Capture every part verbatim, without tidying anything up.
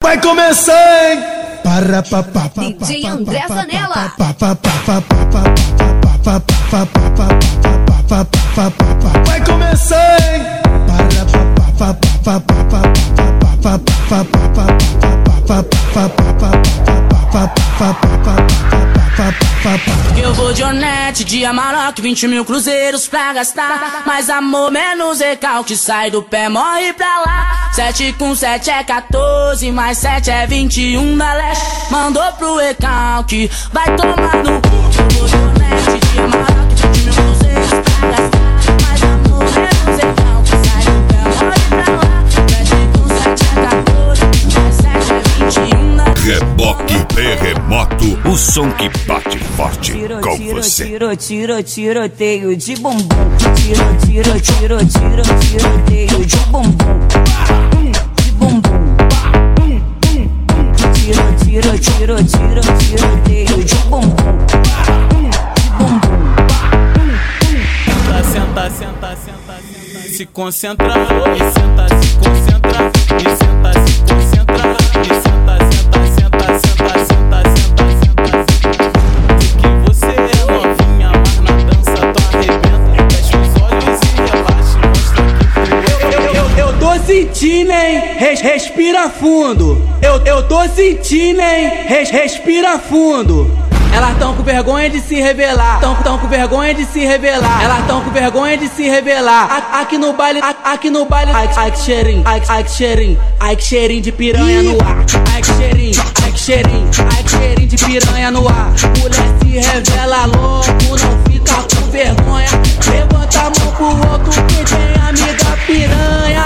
Vai começar, hein? Para pa pa pa D J André Zanella. Vai começar, hein? Para pa pa pa pa Eu vou de Onete, de Amarok, vinte mil cruzeiros pra gastar. Mais amor, menos recalque, sai do pé, morre pra lá. Sete com sete é quatorze, mais sete é vinte e um da leste. Mandou pro recalque, vai tomar no cu. Eu vou de Onete, de Amarok, vinte mil cruzeiros pra gastar. Mais amor, menos recalque, sai do pé, morre pra lá. Sete com sete é quatorze, mais sete é vinte e um da leste. Reboque Terremoto, o som que bate forte tiro, com tiro, você. Tiro, tiro, tiroteio de bumbum. Tiro, tiro, tiro, tiro, tiroteio de bumbum. De bumbum. Tiro, tiro, tiro, tiro, tiroteio de bumbum. De bumbum. Senta, senta, senta, senta, senta. Se concentra, e senta, se concentra, e senta, se concentra, e senta, senta, senta, senta, senta, senta, senta. Que você é novinha, mas na dança tu arrebenta. Fecha os olhos e relaxa, mostra que tu eu, eu, eu tô sentindo, hein? Res, respira fundo. Eu, eu tô sentindo, hein? Res, respira fundo. Elas tão com vergonha de se revelar. Tão, tão com vergonha de se revelar. Elas tão com vergonha de se revelar. A, aqui no baile, a, aqui no baile. Ai, ai que cheirinho, ai, ai que cheirinho, ai que cheirinho de piranha no ar. Ai que cheirinho, ai que cheirinho, ai que cheirinho de piranha no ar. Mulher se revela logo, não fica com vergonha. Levanta a mão pro outro que tem amiga piranha.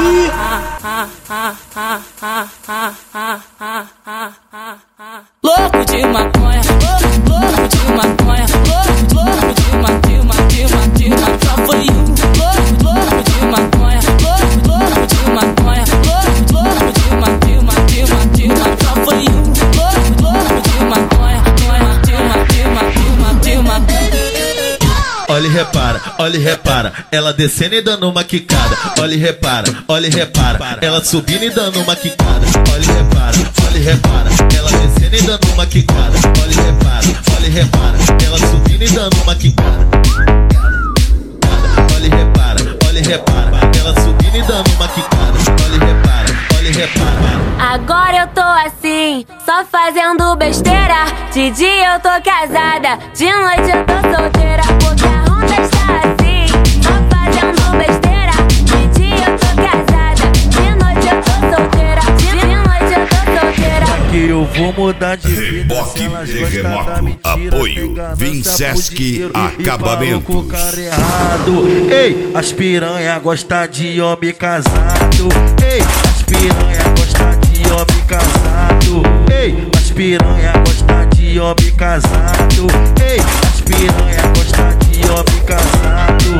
Louco de maconha, louco, louco de maconha, louco, louco de maconha, de maconha, de maconha, só foi um. Louco, louco de maconha, louco, louco de maconha, louco, louco de maconha, de maconha, de maconha, só foi um. Louco, louco de maconha, de maconha, de maconha, de maconha. Olha e repara, olha e repara, ela descendo e dando uma quicada. Olha e repara, olha e repara, ela subindo e dando uma quicada. Olha e repara, olha e repara, ela descendo e dando uma quicada. Olha e repara, olha e repara, ela subindo e dando uma quicada. Olha e repara, olha e repara, ela subindo e dando uma quicada. Olha e repara, olha e repara. Agora eu tô assim, só fazendo besteira. De dia eu tô casada, de noite eu tô solteira. Porque a onda está assim, só fazendo besteira. De dia eu tô casada, de noite eu tô solteira. De noite eu tô solteira. Que eu vou mudar de vida. Reboque Terremoto, apoio Vinsesc Acabamentos. Ei, as piranha gosta de homem casado. Ei, as piranha gosta de homem casado. Ei, as piranha gosta de homem casado. Ei, as piranha gosta de homem casado.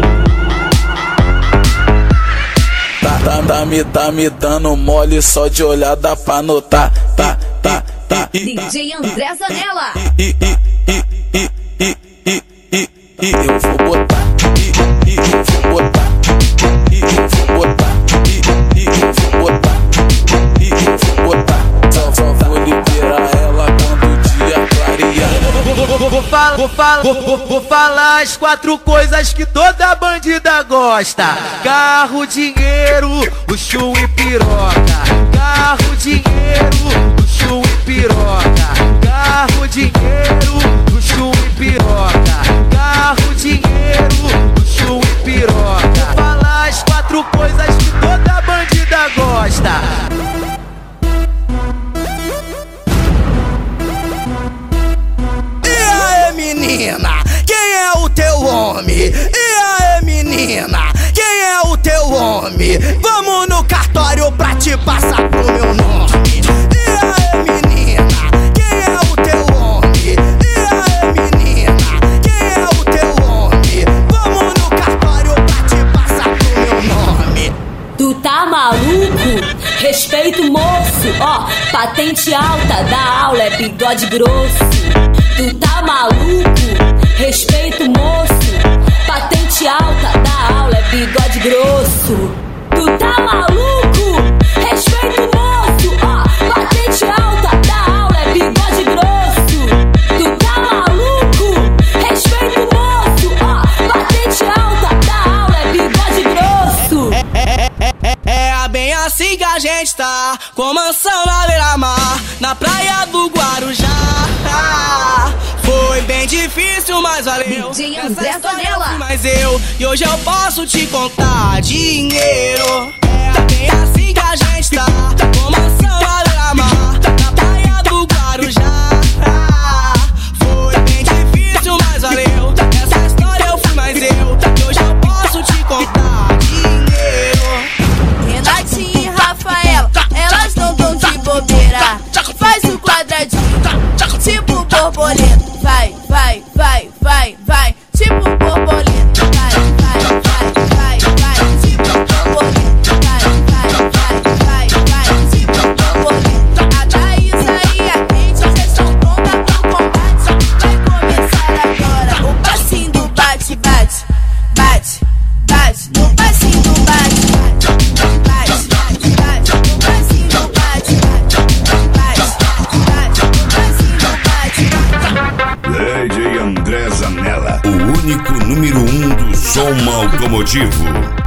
Tá, tá, tá, me, tá me dando mole só de olhar, dá pra notar. Tá, tá, tá. D J André Zanella. E, e, e, e, e, e, e, e, eu vou botar. E, e, eu vou botar. E, eu vou botar. E, e, eu vou botar. E, eu vou botar. Só, só vou liberar ela quando o dia clarear. Vou, vou, vou, vou, falar, vou, falar, vou, vou, vou falar as quatro coisas que toda bandida gosta: carro, dinheiro, luxo e piroca. Carro, dinheiro, luxo e piroca. Carro, dinheiro, luxo e piroca. Carro, dinheiro, luxo e piroca. Vou falar as quatro coisas que toda bandida gosta. Menina, quem é o teu homem? E aí, menina, quem é o teu homem? Vamos no cartório pra te passar pro meu nome. E aí, menina, quem é o teu homem? E aí, menina, quem é o teu homem? Vamos no cartório pra te passar pro meu nome. Tu tá maluco? Respeito, moço. Ó, patente alta da aula é bigode grosso. Tu tá maluco? Respeito, moço. Patente alta da aula é bigode grosso. Tu tá maluco? Respeito, moço. Ó, patente com mansão na beira-mar, na praia do Guarujá. Foi bem difícil, mas valeu. D J André Zanella. Mas eu, e hoje eu posso te contar dinheiro. É bem assim que a gente tá, com mansão na beira-mar, na praia do Guarujá. Foi bem difícil, mas valeu. Essa história eu fui mais eu, e hoje eu posso te contar dinheiro. Renatinha e Rafaela, elas não tão de bobeira. Faz o quadradinho, tipo borboleta. Vai, vai, vai, vai, vai, tipo borboleta. Vai, vai, vai, vai, vai, tipo borboleta. Vai, vai, vai, vai, vai, tipo borboleta. A Thaísa e a Kate já estão prontas pro combate. Vai começar agora o passinho do bate, bate, bate, bate. No passinho do bate, bate, bate, bate. No passinho do bate, bate, bate, bate. No passinho do bate, D J André Zanella, o único número um do som automotivo.